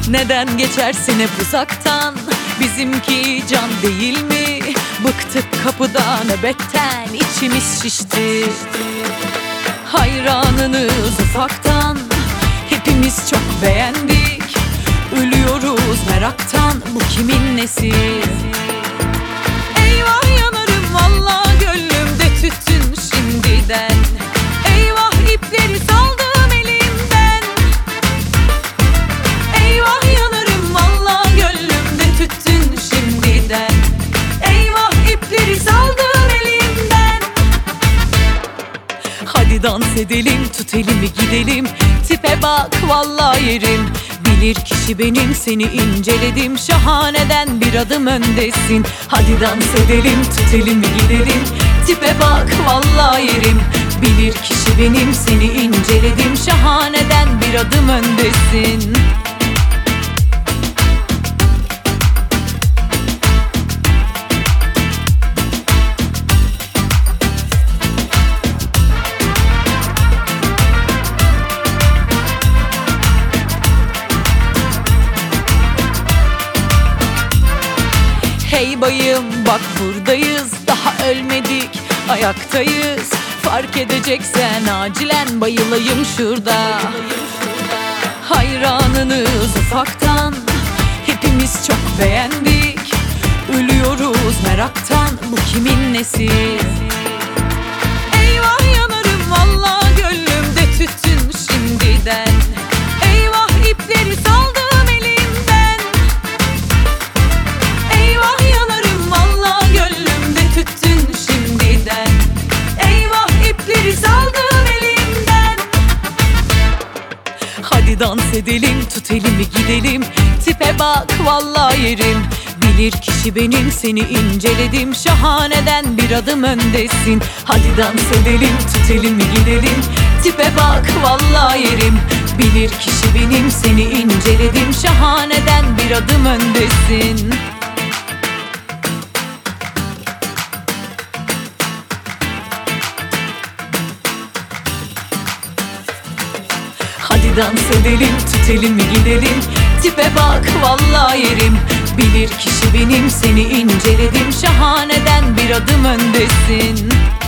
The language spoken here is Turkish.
Neden geçersin hep uzaktan? Bizimki can değil mi? Bıktık kapıda nöbetten, içimiz şişti. Hayranınız ufaktan, hepimiz çok beğendik. Ölüyoruz meraktan, bu kimin nesi? Eyvah yanarım vallahi, gönlümde tütün şimdiden. Eyvah ipleri saldım elimden. Eyvah yanarım vallahi, gönlümde tütün şimdiden. Eyvah ipleri saldım elimden. Hadi dans edelim, tut elimi gidelim. Tipe bak vallahi yerim. Bilir kişi benim, seni inceledim. Şahaneden bir adım öndesin. Hadi dans edelim, tut elimi gidelim. Tipe bak vallahi yerim. Bilir kişi benim, seni inceledim. Şahaneden bir adım öndesin. Hey bayım bak buradayız, daha ölmedik, ayaktayız. Fark edeceksen acilen bayılayım şurada. Hayranınız ufaktan, hepimiz çok beğendik. Ölüyoruz meraktan, bu kimin nesi? Eyvah yanarım vallahi, gönlümde tütün şimdiden. Eyvah ipleri saldım elimden. Eyvah yanarım vallahi, gönlümde tütün şimdiden. Eyvah ipleri saldım elimden. Hadi dans edelim, tut elimi gidelim. Tipe bak vallahi yerim. Bilir kişi benim, seni inceledim. Şahaneden bir adım öndesin. Hadi dans edelim, tut elimi gidelim. Tipe bak vallahi yerim. Bilir kişi benim, seni inceledim. Şahaneden bir adım öndesin. Hadi dans edelim, tut elimi gidelim. Tipe bak vallahi yerim. Bilir kişi benim, seni inceledim. Şahaneden bir adım öndesin.